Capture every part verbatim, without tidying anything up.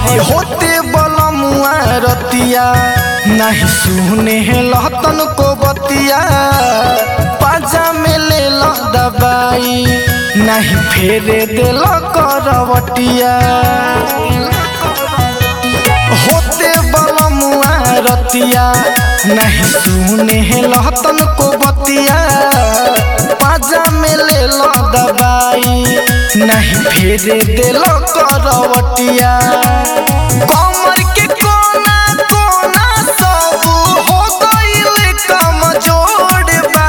अरे होते बलमुआ रतिया नहीं सुने लहतन को बतिया पाजा में ले लो दबाई नहीं फेरे दिल करवटिया होते बलमुआ रतिया नहीं सुने लहतन को बतिया पाजा में ले लो दबाई नहीं फेरे दिल करवटिया कमर के कोना कोना सब हो गइल कमजोर बा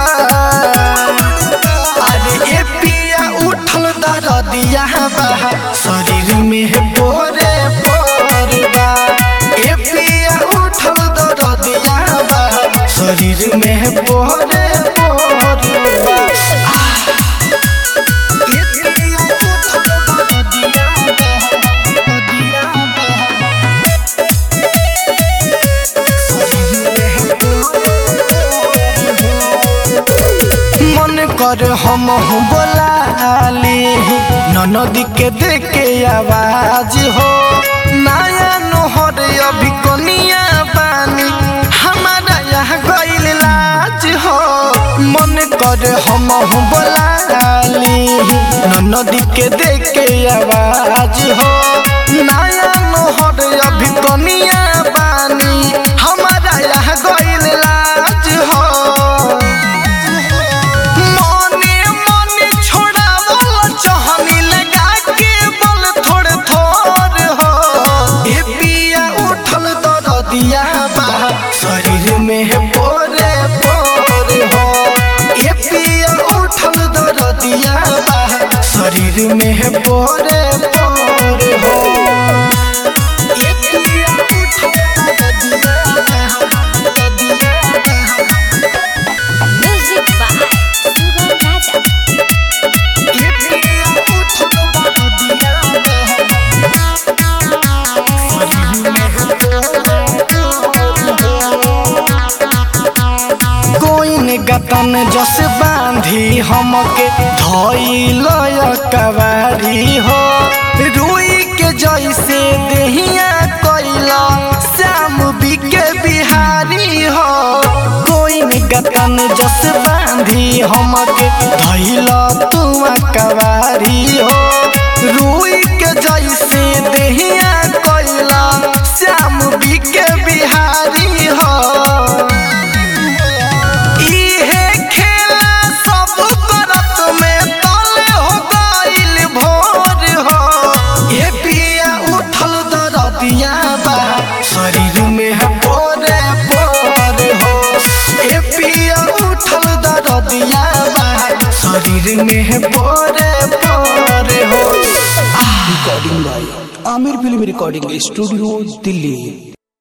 अरे ए पिया उठल दरदिया बा शरीर में बोरे बोर बा ए पिया उठल दरदिया बा शरीर में बोरे बोर बा कर हम बोलाली ननदी के देखे आवाज हो नया नोहर अभी कनिया बानी हमारा यहाँ गइल लाज हो मन कर हम बोलाली ननदी के देखे आवाज हो नया नोहर अभी कनिया बानी हमारा यहाँ गइल लाज हो शरीर में बोरे बोर हो ये पिया उठल दरदिया बा शरीर में बोरे बोर हो ये पिया उठल दरदिया म्यूजिक बाय सुगम राजा ये पिया उठल दरदिया शरीर में गतन जस बांधी हमके धइल कवारी हो रुई के जैसे देहिया कैला श्याम बिके बिहारी हो कोई गतन जस बांधी हमके धइल तुआ कवारी हो रुई के जैसे देहिया कैला श्याम बिके बिहारी हो शरीर में बोरे बोर हो ए पिया उठल दरदिया बा शरीर में बोरे बोर हो। Recording by Aamir film recording studio Delhi.